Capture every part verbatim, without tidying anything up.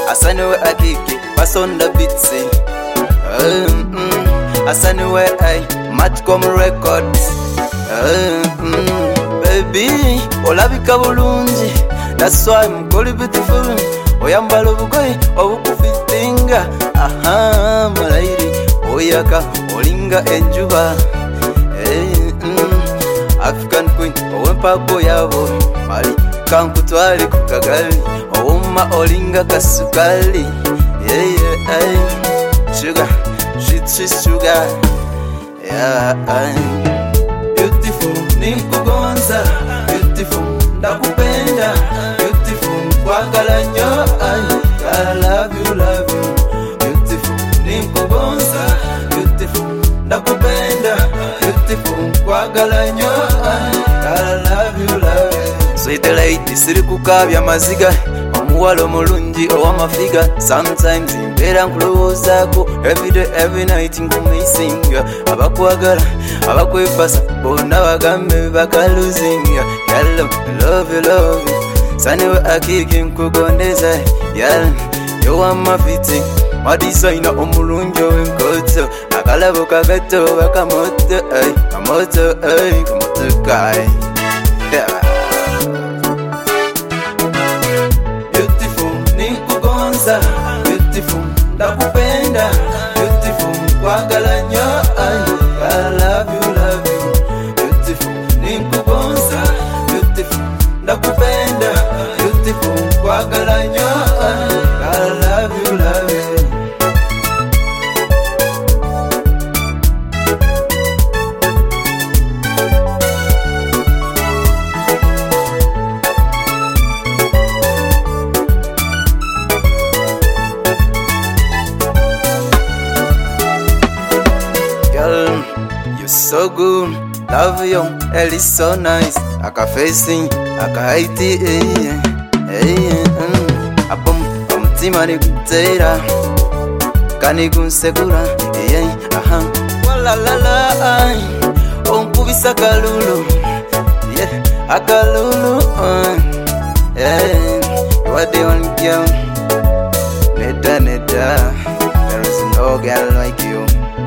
Asaniwe Akiki, pass on the beats. Mm -mm. Asaniwe ay, Matcom Records. Mm -mm. Baby, olabika bulungi. That's why I'm calling beautiful. Oyambala obugoye obukufitinga. Aha, malairi. Oyaka olinga enjuba. Hey, mm. African queen, owempako yabo. Mali kankutwale ku kagali. Owuma olinga kasukali. Yeah, yeah, ay. Sugar, sweet, sweet sugar. Yeah, ay. Beautiful, nikugonza. Beautiful, ndakupenda. Beautiful, kwagala nyo. Ay, I love you, love you. Beautiful, nikugonza. Beautiful, ndakupenda. Beautiful, kwagala nyo. Ay, I love you, love you. Sweet lady, siri kukabya maziga. Omuwalo mulungi owamafiga. Sometimes impera nkulowozaako. Everyday, every night nkumisinga. Abakwagala, abakwefasa bonna bagambe bakaluzinga. Girl, love you, love you. Saniwe Akiki nkugondeza. Girl, you want my fitting. Madisaina omulungi ow'enkoto. Akalabo kagato bakamoto. Ay, kamoto, ay, kamoto kai. Yeah. Beautiful, ndakupenda. Beautiful, kwagala nyo. I love you, love you. Beautiful, nikugonza. Beautiful, ndakupenda. Beautiful, kwagala nyo. I love you, love you. You're so good, love you, it is so nice. Aka facing, aka haiti, eh, eh, mm. Abom, omutima ni gutera, kani gunsegura, eh, aha. Wala la la, ay, onkubisa kalulu, yeah, akalulu, uh, yeah. You are the only girl, neda neda. There is no girl like you.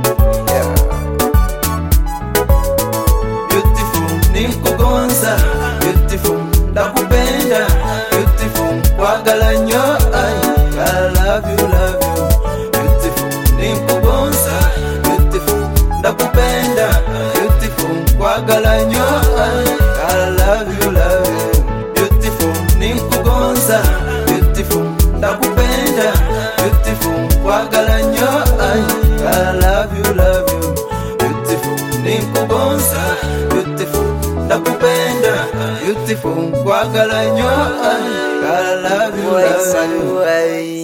Nikugonza, beautiful, ndakupenda. Beautiful, kwagala nyo. Ay, I love you, love you. Beautiful, nikugonza. Beautiful, ndakupenda. Beautiful, kwagala nyo. Ay, I love you, love you. Beautiful, nikugonza. Beautiful, ndakupenda. Beautiful, kwagala nyo. Ay, I love you, love you. Beautiful, nikugonza. Beautiful, ndakupenda. Beautiful, kwagala nyo. I love you, love you.